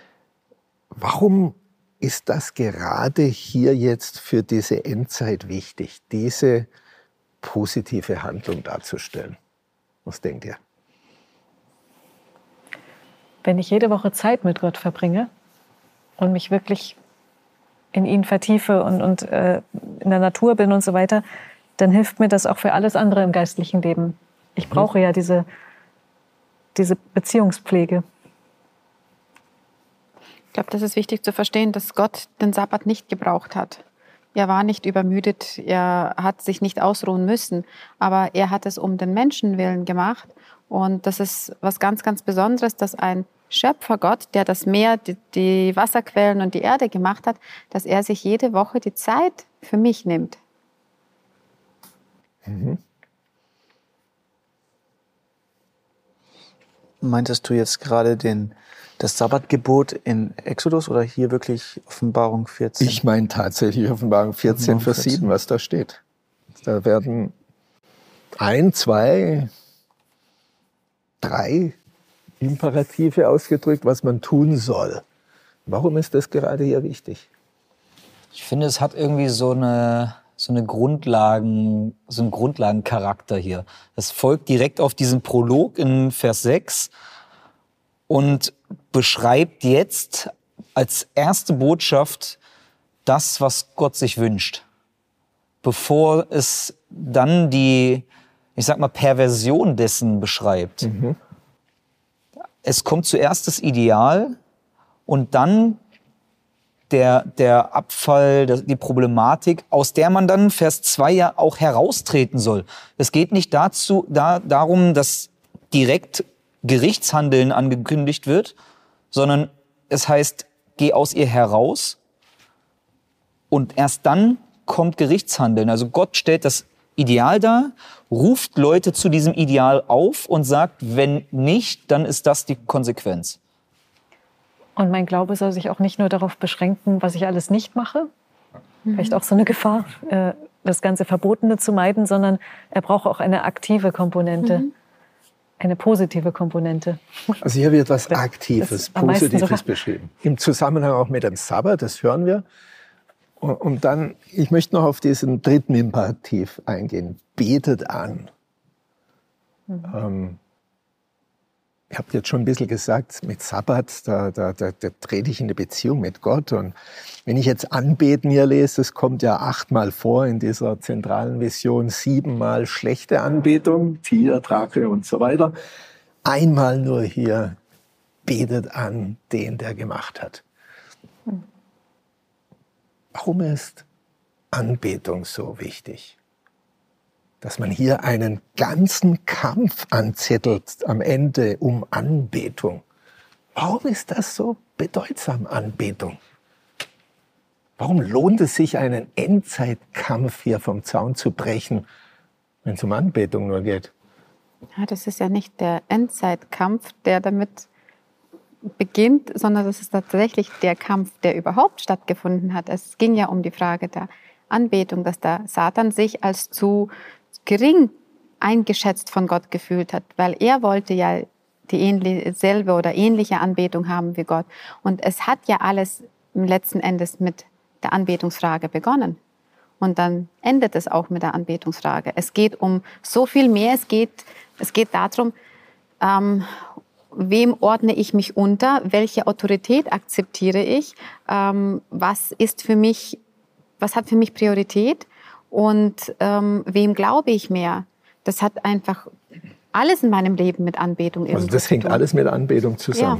Warum ist das gerade hier jetzt für diese Endzeit wichtig, diese positive Handlung darzustellen? Was denkt ihr? Wenn ich jede Woche Zeit mit Gott verbringe und mich wirklich in ihn vertiefe und, und äh, in der Natur bin und so weiter, dann hilft mir das auch für alles andere im geistlichen Leben. Ich brauche ja diese, diese Beziehungspflege. Ich glaube, das ist wichtig zu verstehen, dass Gott den Sabbat nicht gebraucht hat. Er war nicht übermüdet, er hat sich nicht ausruhen müssen, aber er hat es um den Menschenwillen gemacht. Und das ist was ganz, ganz Besonderes, dass ein Schöpfergott, der das Meer, die, die Wasserquellen und die Erde gemacht hat, dass er sich jede Woche die Zeit für mich nimmt. Mhm. Meintest du jetzt gerade den, das Sabbatgebot in Exodus oder hier wirklich Offenbarung vierzehn? Ich meine tatsächlich Offenbarung vierzehn, Vers sieben, was da steht. Da werden ein, zwei, drei Imperative ausgedrückt, was man tun soll. Warum ist das gerade hier wichtig? Ich finde, es hat irgendwie so eine, so eine Grundlagen, so einen Grundlagencharakter hier. Es folgt direkt auf diesen Prolog in Vers sechs und beschreibt jetzt als erste Botschaft das, was Gott sich wünscht. Bevor es dann die, ich sag mal, Perversion dessen beschreibt. Mhm. Es kommt zuerst das Ideal und dann der, der Abfall, die Problematik, aus der man dann Vers zwei ja auch heraustreten soll. Es geht nicht dazu, da, darum, dass direkt Gerichtshandeln angekündigt wird, sondern es heißt, geh aus ihr heraus und erst dann kommt Gerichtshandeln. Also Gott stellt das Ideal dar, ruft Leute zu diesem Ideal auf und sagt, wenn nicht, dann ist das die Konsequenz. Und mein Glaube soll sich auch nicht nur darauf beschränken, was ich alles nicht mache. Vielleicht auch so eine Gefahr, äh, das ganze Verbotene zu meiden, sondern er braucht auch eine aktive Komponente, mhm. eine positive Komponente. Also hier wird was Aktives, Positives beschrieben. Im Zusammenhang auch mit dem Sabbat, das hören wir. Und dann, ich möchte noch auf diesen dritten Imperativ eingehen. Betet an. Mhm. Ähm, ich habe jetzt schon ein bisschen gesagt, mit Sabbat, da, da, da, da trete ich in eine Beziehung mit Gott. Und wenn ich jetzt Anbeten hier lese, das kommt ja achtmal vor in dieser zentralen Vision, siebenmal schlechte Anbetung, Tier, Drache und so weiter. Einmal nur hier, betet an den, der gemacht hat. Warum ist Anbetung so wichtig? Dass man hier einen ganzen Kampf anzettelt am Ende um Anbetung. Warum ist das so bedeutsam, Anbetung? Warum lohnt es sich, einen Endzeitkampf hier vom Zaun zu brechen, wenn es um Anbetung nur geht? Ja, das ist ja nicht der Endzeitkampf, der damit beginnt, sondern das ist tatsächlich der Kampf, der überhaupt stattgefunden hat. Es ging ja um die Frage der Anbetung, dass der Satan sich als zu gering eingeschätzt von Gott gefühlt hat, weil er wollte ja die ähnliche, selbe oder ähnliche Anbetung haben wie Gott. Und es hat ja alles letzten Endes mit der Anbetungsfrage begonnen. Und dann endet es auch mit der Anbetungsfrage. Es geht um so viel mehr. Es geht, es geht darum, ähm, wem ordne ich mich unter? Welche Autorität akzeptiere ich? Ähm, was ist für mich, was hat für mich Priorität? Und ähm, wem glaube ich mehr? Das hat einfach alles in meinem Leben mit Anbetung irgendwie Also das hängt alles mit Anbetung zusammen.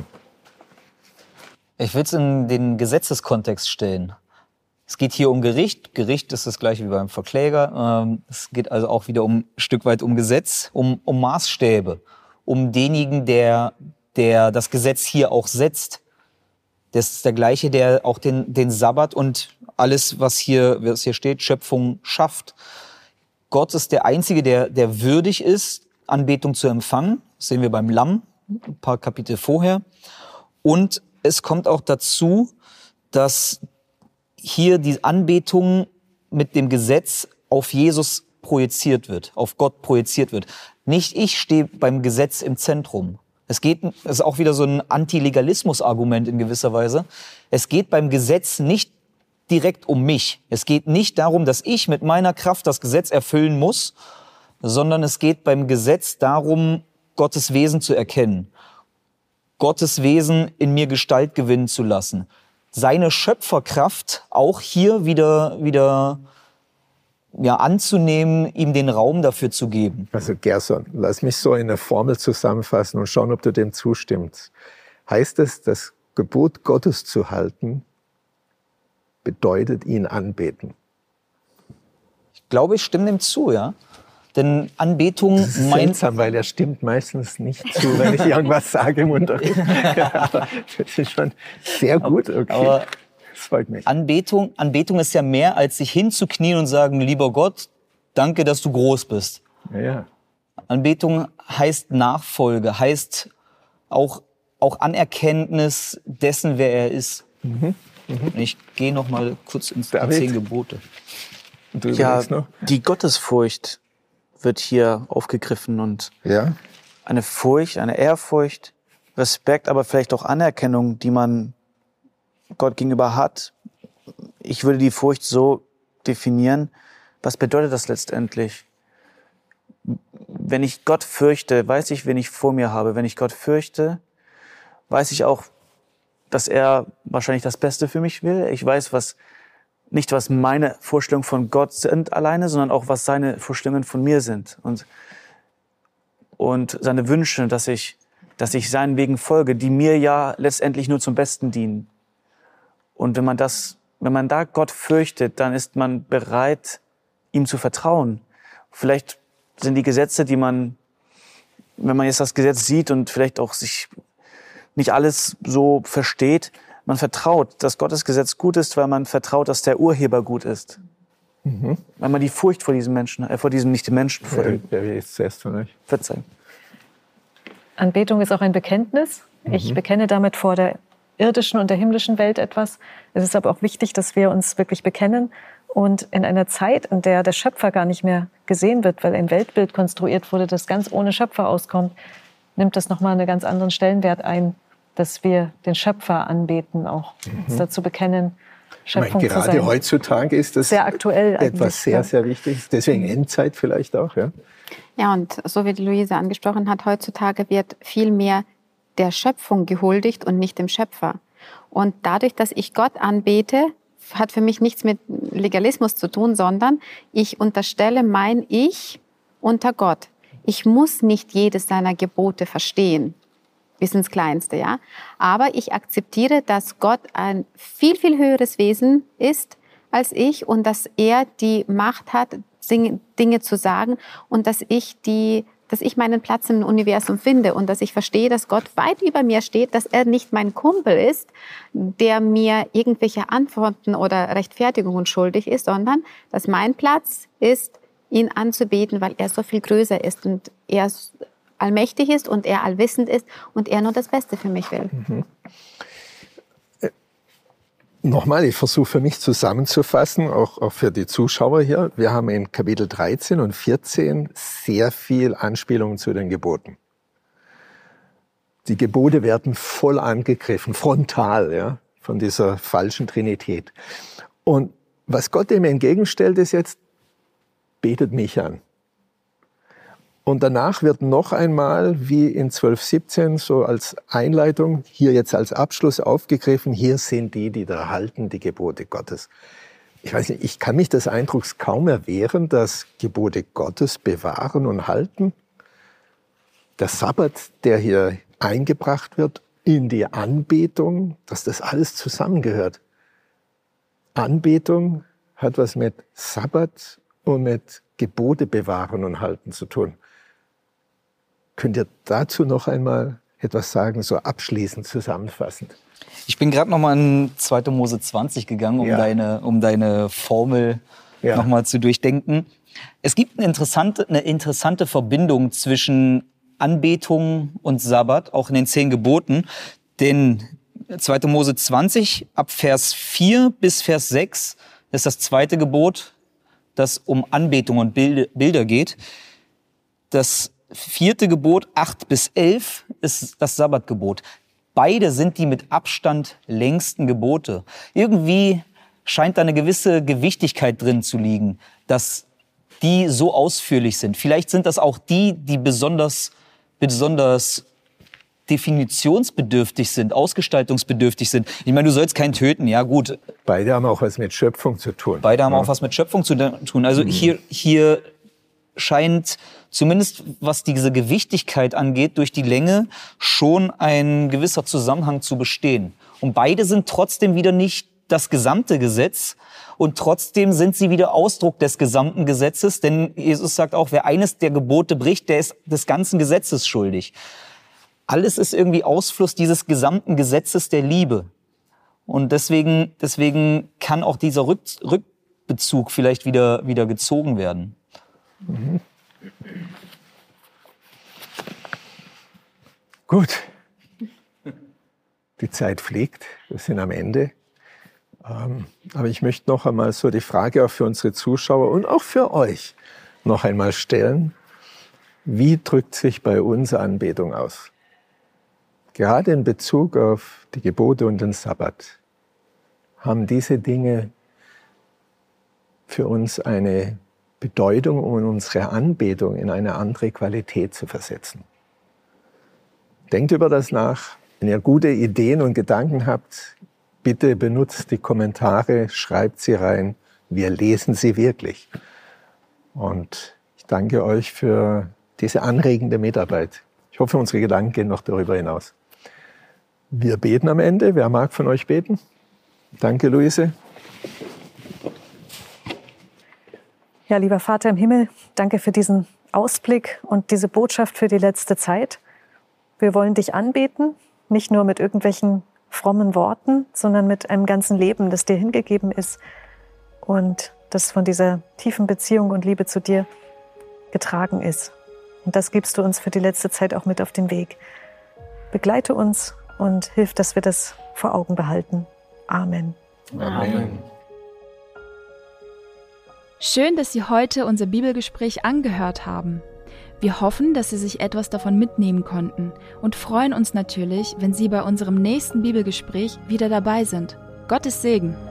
Ja. Ich will es in den Gesetzeskontext stellen. Es geht hier um Gericht. Gericht ist das gleiche wie beim Verkläger. Ähm, es geht also auch wieder um ein Stück weit um Gesetz, um, um Maßstäbe, um denjenigen, der, der das Gesetz hier auch setzt. Das ist der gleiche, der auch den, den Sabbat und alles, was hier, was hier steht, Schöpfung schafft. Gott ist der Einzige, der, der würdig ist, Anbetung zu empfangen. Das sehen wir beim Lamm, ein paar Kapitel vorher. Und es kommt auch dazu, dass hier die Anbetung mit dem Gesetz auf Jesus projiziert wird, auf Gott projiziert wird. Nicht ich stehe beim Gesetz im Zentrum. Es geht, das ist auch wieder so ein Antilegalismus-Argument in gewisser Weise. Es geht beim Gesetz nicht direkt um mich. Es geht nicht darum, dass ich mit meiner Kraft das Gesetz erfüllen muss, sondern es geht beim Gesetz darum, Gottes Wesen zu erkennen, Gottes Wesen in mir Gestalt gewinnen zu lassen, seine Schöpferkraft auch hier wieder, wieder ja, anzunehmen, ihm den Raum dafür zu geben. Also Gerson, lass mich so in eine Formel zusammenfassen und schauen, ob du dem zustimmst. Heißt es, das Gebot Gottes zu halten, bedeutet ihn anbeten? Ich glaube, ich stimme dem zu, ja. Denn Anbetung das ist meint... seltsam, weil er stimmt meistens nicht zu, wenn ich irgendwas sage im Unterricht. Ja, aber das ist schon sehr gut. Okay. Aber das freut mich. Anbetung, Anbetung ist ja mehr, als sich hinzuknien und sagen, lieber Gott, danke, dass du groß bist. Ja, ja. Anbetung heißt Nachfolge, heißt auch, auch Anerkenntnis dessen, wer er ist. Mhm. Mhm. Ich gehe noch mal kurz ins David? zehn Gebote. Und du Ja, noch? die Gottesfurcht wird hier aufgegriffen und Ja. eine Furcht, eine Ehrfurcht, Respekt, aber vielleicht auch Anerkennung, die man Gott gegenüber hat. Ich würde die Furcht so definieren, was bedeutet das letztendlich? Wenn ich Gott fürchte, weiß ich, wen ich vor mir habe. Wenn ich Gott fürchte, weiß ich auch, dass er wahrscheinlich das Beste für mich will. Ich weiß, was nicht was meine Vorstellungen von Gott sind alleine, sondern auch was seine Vorstellungen von mir sind und und seine Wünsche, dass ich dass ich seinen Wegen folge, die mir ja letztendlich nur zum Besten dienen. Und wenn man das, wenn man da Gott fürchtet, dann ist man bereit, ihm zu vertrauen. Vielleicht sind die Gesetze, die man, wenn man jetzt das Gesetz sieht und vielleicht auch sich nicht alles so versteht, man vertraut, dass Gottes Gesetz gut ist, weil man vertraut, dass der Urheber gut ist. Mhm. Weil man die Furcht vor diesem Menschen, äh, vor diesem nicht dem Menschen, vor Wer, dem wer will jetzt zuerst von euch? Verzeihen. Anbetung ist auch ein Bekenntnis. Mhm. Ich bekenne damit vor der irdischen und der himmlischen Welt etwas. Es ist aber auch wichtig, dass wir uns wirklich bekennen Und in einer Zeit, in der der Schöpfer gar nicht mehr gesehen wird, weil ein Weltbild konstruiert wurde, das ganz ohne Schöpfer auskommt, nimmt das nochmal einen ganz anderen Stellenwert ein, dass wir den Schöpfer anbeten, auch mhm. uns dazu bekennen, Schöpfung ich meine, zu gerade sein. heutzutage ist das sehr aktuell etwas sehr, sehr Wichtiges. Deswegen Endzeit vielleicht auch. Ja, ja, und so wie die Luise angesprochen hat, heutzutage wird viel mehr der Schöpfung gehuldigt und nicht dem Schöpfer. Und dadurch, dass ich Gott anbete, hat für mich nichts mit Legalismus zu tun, sondern ich unterstelle mein Ich unter Gott. Ich muss nicht jedes seiner Gebote verstehen, bis ins Kleinste, ja. Aber ich akzeptiere, dass Gott ein viel, viel höheres Wesen ist als ich und dass er die Macht hat, Dinge zu sagen und dass ich die dass ich meinen Platz im Universum finde und dass ich verstehe, dass Gott weit über mir steht, dass er nicht mein Kumpel ist, der mir irgendwelche Antworten oder Rechtfertigungen schuldig ist, sondern dass mein Platz ist, ihn anzubeten, weil er so viel größer ist und er allmächtig ist und er allwissend ist und er nur das Beste für mich will. Mhm. Nochmal, ich versuche für mich zusammenzufassen, auch, auch für die Zuschauer hier. Wir haben in Kapitel dreizehn und vierzehn sehr viel Anspielungen zu den Geboten. Die Gebote werden voll angegriffen, frontal, ja, von dieser falschen Trinität. Und was Gott dem entgegenstellt, ist jetzt, betet mich an. Und danach wird noch einmal, wie in zwölf siebzehn, so als Einleitung, hier jetzt als Abschluss aufgegriffen, hier sind die, die da halten, die Gebote Gottes. Ich weiß nicht, ich kann mich des Eindrucks kaum erwehren, dass Gebote Gottes bewahren und halten. Der Sabbat, der hier eingebracht wird in die Anbetung, dass das alles zusammengehört. Anbetung hat was mit Sabbat und mit Gebote bewahren und halten zu tun. Könnt ihr dazu noch einmal etwas sagen, so abschließend zusammenfassend? Ich bin gerade noch mal in zweite Mose zwanzig gegangen, um, ja. deine, um deine Formel ja. noch mal zu durchdenken. Es gibt eine interessante, eine interessante Verbindung zwischen Anbetung und Sabbat, auch in den zehn Geboten. Denn zweite Mose zwanzig, ab Vers vier bis Vers sechs, ist das zweite Gebot, das um Anbetung und Bilder geht. Das vierte Gebot, acht bis elf, ist das Sabbatgebot. Beide sind die mit Abstand längsten Gebote. Irgendwie scheint da eine gewisse Gewichtigkeit drin zu liegen, dass die so ausführlich sind. Vielleicht sind das auch die, die besonders, besonders definitionsbedürftig sind, ausgestaltungsbedürftig sind. Ich meine, du sollst keinen töten, ja gut. Beide haben auch was mit Schöpfung zu tun. Beide haben ja. auch was mit Schöpfung zu tun. Also mhm. hier, hier scheint zumindest, was diese Gewichtigkeit angeht, durch die Länge schon ein gewisser Zusammenhang zu bestehen. Und beide sind trotzdem wieder nicht das gesamte Gesetz und trotzdem sind sie wieder Ausdruck des gesamten Gesetzes, denn Jesus sagt auch, wer eines der Gebote bricht, der ist des ganzen Gesetzes schuldig. Alles ist irgendwie Ausfluss dieses gesamten Gesetzes der Liebe. Und deswegen, deswegen kann auch dieser Rück, Rückbezug vielleicht wieder, wieder gezogen werden. Mhm. Gut. Die Zeit fliegt, wir sind am Ende. Ähm, aber ich möchte noch einmal so die Frage auch für unsere Zuschauer und auch für euch noch einmal stellen. Wie drückt sich bei uns Anbetung aus? Gerade in Bezug auf die Gebote und den Sabbat haben diese Dinge für uns eine Bedeutung, um unsere Anbetung in eine andere Qualität zu versetzen. Denkt über das nach. Wenn ihr gute Ideen und Gedanken habt, bitte benutzt die Kommentare, schreibt sie rein. Wir lesen sie wirklich. Und ich danke euch für diese anregende Mitarbeit. Ich hoffe, unsere Gedanken gehen noch darüber hinaus. Wir beten am Ende. Wer mag von euch beten? Danke, Luise. Ja, lieber Vater im Himmel, danke für diesen Ausblick und diese Botschaft für die letzte Zeit. Wir wollen dich anbeten, nicht nur mit irgendwelchen frommen Worten, sondern mit einem ganzen Leben, das dir hingegeben ist und das von dieser tiefen Beziehung und Liebe zu dir getragen ist. Und das gibst du uns für die letzte Zeit auch mit auf den Weg. Begleite uns und hilf, dass wir das vor Augen behalten. Amen. Amen. Schön, dass Sie heute unser Bibelgespräch angehört haben. Wir hoffen, dass Sie sich etwas davon mitnehmen konnten und freuen uns natürlich, wenn Sie bei unserem nächsten Bibelgespräch wieder dabei sind. Gottes Segen!